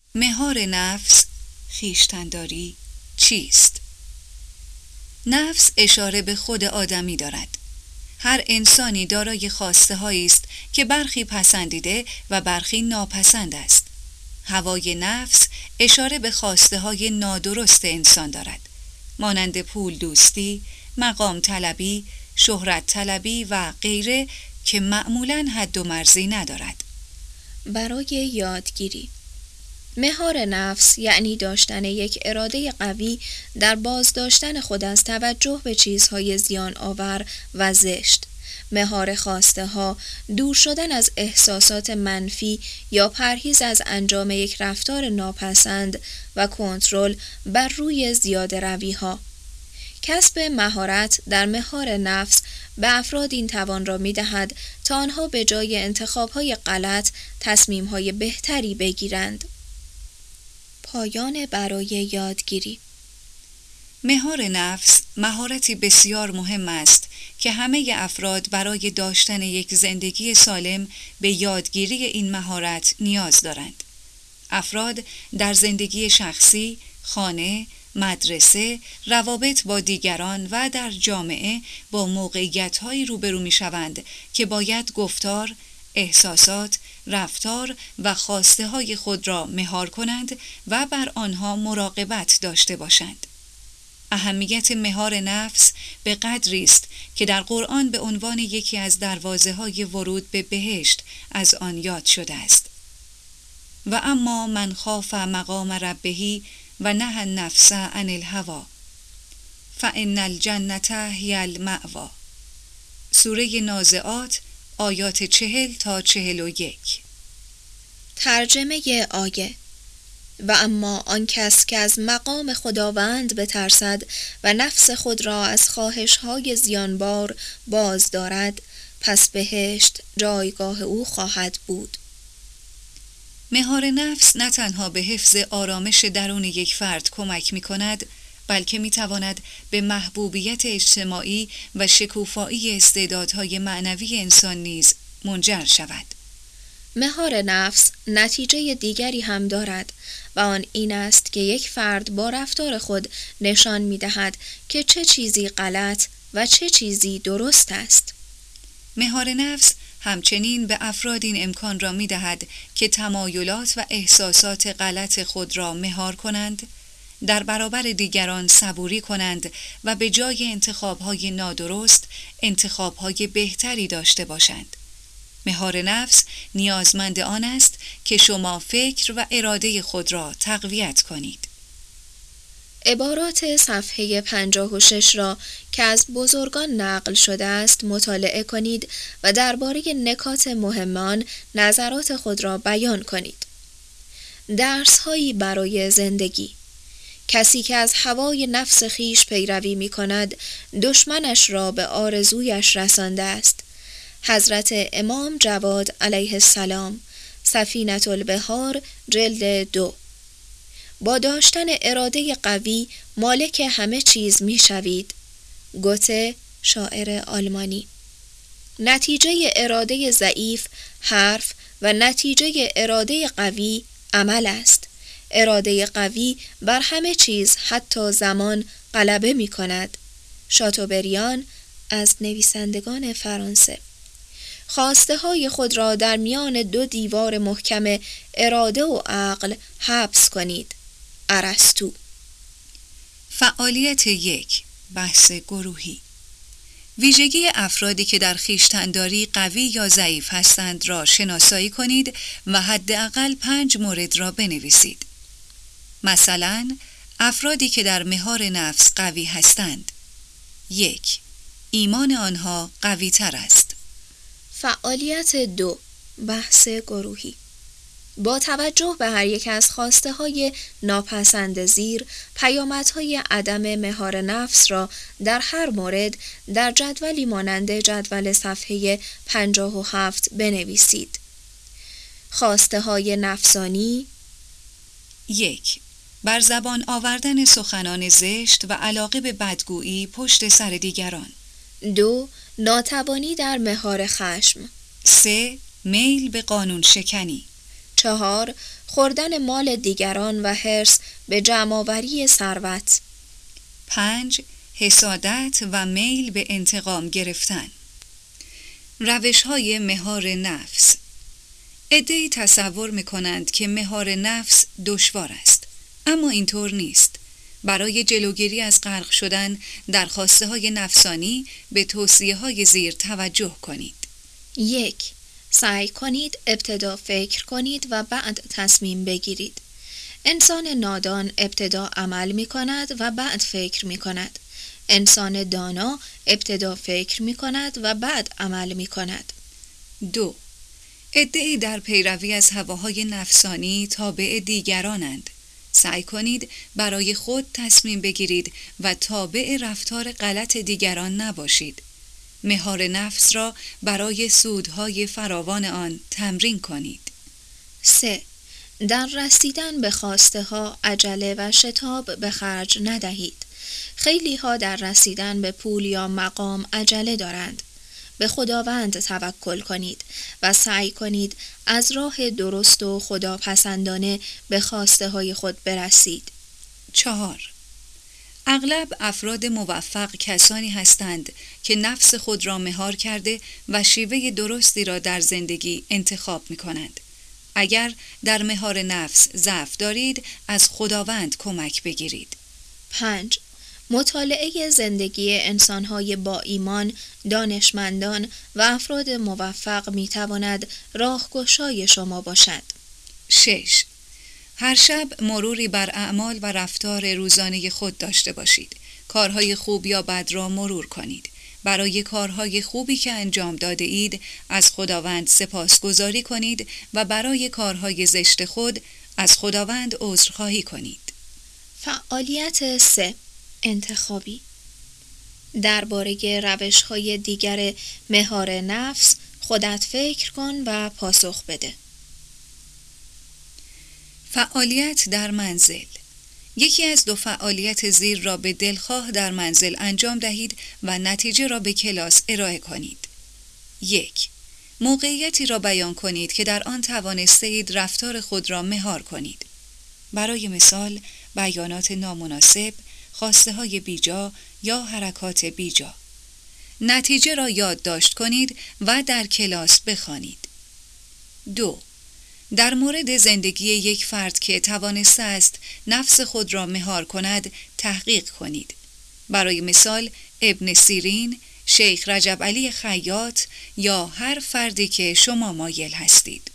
مهار نفس، خویشتن‌داری چیست؟ نفس اشاره به خود آدمی دارد. هر انسانی دارای خواسته هایی است که برخی پسندیده و برخی ناپسند است. هوای نفس اشاره به خواسته های نادرست انسان دارد، مانند پول دوستی، مقام طلبی، شهرت طلبی و غیره که معمولاً حد و مرزی ندارد. برای یادگیری، مهار نفس یعنی داشتن یک اراده قوی در بازداشتن خود از توجه به چیزهای زیان آور و زشت. مهار خواسته ها، دور شدن از احساسات منفی یا پرهیز از انجام یک رفتار ناپسند و کنترل بر روی زیاده روی ها. کسب مهارت در مهار نفس به افراد این توان را می دهد تا آنها به جای انتخاب‌های غلط تصمیم‌های بهتری بگیرند. پایان برای یادگیری. مهار نفس مهارتی بسیار مهم است که همه افراد برای داشتن یک زندگی سالم به یادگیری این مهارت نیاز دارند. افراد در زندگی شخصی، خانه، مدرسه، روابط با دیگران و در جامعه با موقعیت‌هایی روبرو می‌شوند که باید گفتار، احساسات، رفتار و خواسته‌های خود را مهار کنند و بر آنها مراقبت داشته باشند. اهمیت مهار نفس به قدری است که در قرآن به عنوان یکی از دروازه‌های ورود به بهشت از آن یاد شده است. و اما من خاف مقام ربه و نهی النفس عن الهوی فإن الجنة هی المأوی. سوره نازعات آیات 40 تا 41. ترجمه آیه: و اما آن کس که از مقام خداوند بترسد و نفس خود را از خواهش‌های زیانبار باز دارد، پس بهشت جایگاه او خواهد بود. مهار نفس نه تنها به حفظ آرامش درون یک فرد کمک می کند، بلکه می تواند به محبوبیت اجتماعی و شکوفایی استعدادهای معنوی انسان نیز منجر شود. مهار نفس نتیجه دیگری هم دارد و آن این است که یک فرد با رفتار خود نشان می دهد که چه چیزی غلط و چه چیزی درست است. مهار نفس همچنین به افراد این امکان را می دهد که تمایلات و احساسات غلط خود را مهار کنند، در برابر دیگران صبوری کنند و به جای انتخاب‌های نادرست انتخاب‌های بهتری داشته باشند. مهار نفس نیازمند آن است که شما فکر و اراده خود را تقویت کنید. عبارات صفحه 56 را که از بزرگان نقل شده است مطالعه کنید و درباره نکات مهم آن نظرات خود را بیان کنید. درس‌هایی برای زندگی. کسی که از هوای نفس خیش پیروی می کند، دشمنش را به آرزویش رسانده است. حضرت امام جواد علیه السلام، سفینة البحار، جلد 2. با داشتن اراده قوی مالک همه چیز می شوید. گوته، شاعر آلمانی. نتیجه اراده ضعیف حرف و نتیجه اراده قوی عمل است. اراده قوی بر همه چیز حتی زمان غلبه می کند. شاتوبریان، از نویسندگان فرانسه. خواسته های خود را در میان دو دیوار محکم اراده و عقل حبس کنید. ارسطو. فعالیت 1. بحث گروهی. ویژگی افرادی که در خویشتن‌داری قوی یا ضعیف هستند را شناسایی کنید و حداقل 5 مورد را بنویسید. مثلا افرادی که در مهار نفس قوی هستند: 1. ایمان آنها قوی تر است. فعالیت 2. بحث گروهی. با توجه به هر یک از خواسته های ناپسند زیر، پیامدهای عدم مهار نفس را در هر مورد در جدولی مانند جدول صفحه 57 بنویسید. خواسته های نفسانی: 1. بر زبان آوردن سخنان زشت و علاقه به بدگویی پشت سر دیگران. 2. ناتوانی در مهار خشم. 3. میل به قانون شکنی. 4. خوردن مال دیگران و حرص به جمع‌آوری ثروت. 5. حسادت و میل به انتقام گرفتن. روش‌های مهار نفس. عده‌ای تصور می‌کنند که مهار نفس دشوار است، اما اینطور نیست. برای جلوگیری از غرق شدن در خواسته‌های نفسانی به توصیه‌های زیر توجه کنید. 1. سعی کنید ابتدا فکر کنید و بعد تصمیم بگیرید. انسان نادان ابتدا عمل می کند و بعد فکر می کند. انسان دانا ابتدا فکر می کند و بعد عمل می کند. 2. عده‌ای در پیروی از هواهای نفسانی تابع دیگرانند. سعی کنید برای خود تصمیم بگیرید و تابع رفتار غلط دیگران نباشید. مهار نفس را برای سودهای فراوان آن تمرین کنید. 3. در رسیدن به خواسته ها عجله و شتاب به خرج ندهید. خیلی ها در رسیدن به پول یا مقام عجله دارند. به خداوند توکل کنید و سعی کنید از راه درست و خداپسندانه به خواسته های خود برسید. 4. اغلب افراد موفق کسانی هستند که نفس خود را مهار کرده و شیوه درستی را در زندگی انتخاب می کنند. اگر در مهار نفس ضعف دارید، از خداوند کمک بگیرید. 5. مطالعه زندگی انسان‌های با ایمان، دانشمندان و افراد موفق می‌تواند راهگشای شما باشد. 6. هر شب مروری بر اعمال و رفتار روزانه خود داشته باشید. کارهای خوب یا بد را مرور کنید. برای کارهای خوبی که انجام داده اید از خداوند سپاسگزاری کنید و برای کارهای زشت خود از خداوند عذرخواهی کنید. فعالیت 3. انتخابی. درباره روش‌های دیگر مهار نفس خودت فکر کن و پاسخ بده. فعالیت در منزل. یکی از 2 فعالیت زیر را به دلخواه در منزل انجام دهید و نتیجه را به کلاس ارائه کنید. 1. موقعیتی را بیان کنید که در آن توانستید رفتار خود را مهار کنید. برای مثال، بیانات نامناسب، خواسته‌های بیجا یا حرکات بیجا. نتیجه را یادداشت کنید و در کلاس بخوانید. 2. در مورد زندگی یک فرد که توانسته است نفس خود را مهار کند تحقیق کنید. برای مثال ابن سیرین، شیخ رجب علی خیاط یا هر فردی که شما مایل هستید.